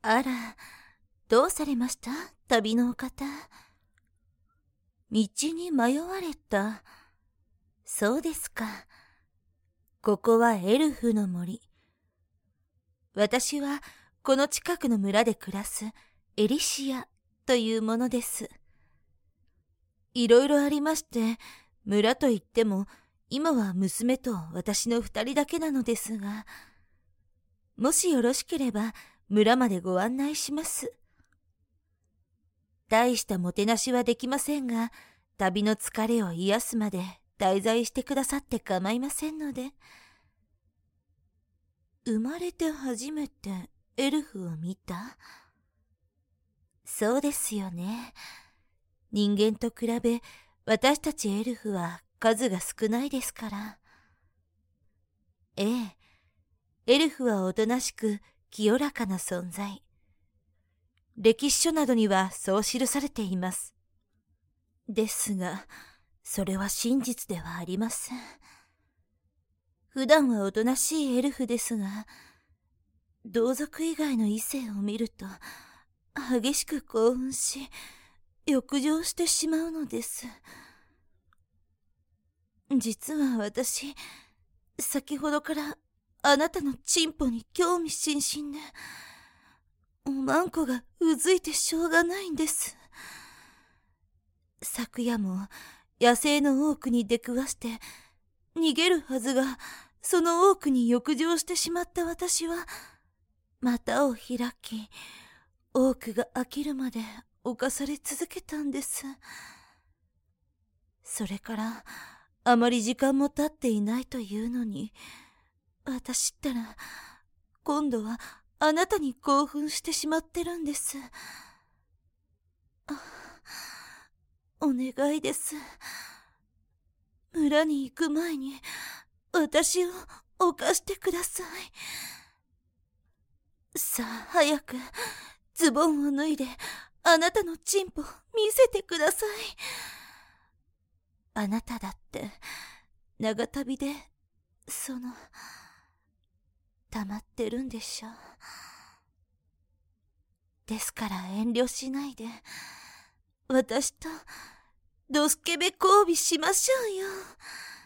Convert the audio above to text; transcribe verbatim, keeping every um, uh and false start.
あら、どうされました旅のお方。道に迷われた。そうですか。ここはエルフの森。私はこの近くの村で暮らすエリシアというものです。いろいろありまして、村といっても今は娘と私の二人だけなのですが、もしよろしければ村までご案内します。大したもてなしはできませんが、旅の疲れを癒すまで滞在してくださって構いませんので。生まれて初めてエルフを見た？そうですよね。人間と比べ、私たちエルフは数が少ないですから。ええ、エルフはおとなしく清らかな存在。歴史書などにはそう記されています。ですが、それは真実ではありません。普段はおとなしいエルフですが、同族以外の異性を見ると、激しく興奮し、欲情してしまうのです。実は私、先ほどからあなたのチンポに興味津々で、おまんこがうずいてしょうがないんです。昨夜も野生のオークに出くわして、逃げるはずが、そのオークに欲情してしまった私は、股を開き、オークが飽きるまで侵され続けたんです。それから、あまり時間も経っていないというのに、私ったら、今度はあなたに興奮してしまってるんです。あ、お願いです。村に行く前に、私を犯してください。さあ、早く、ズボンを脱いで、あなたのチンポ見せてください。あなただって、長旅で、その、溜まってるんでしょう。ですから遠慮しないで、私と、ドスケベ交尾しましょうよ。